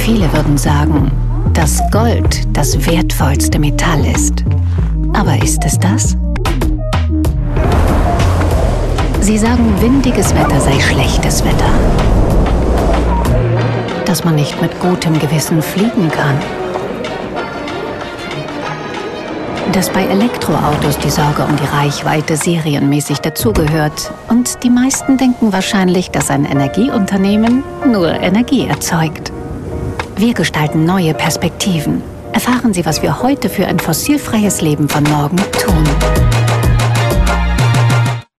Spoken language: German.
Viele würden sagen, dass Gold das wertvollste Metall ist. Aber ist es das? Sie sagen, windiges Wetter sei schlechtes Wetter. Dass man nicht mit gutem Gewissen fliegen kann. Dass bei Elektroautos die Sorge um die Reichweite serienmäßig dazugehört. Und die meisten denken wahrscheinlich, dass ein Energieunternehmen nur Energie erzeugt. Wir gestalten neue Perspektiven. Erfahren Sie, was wir heute für ein fossilfreies Leben von morgen tun.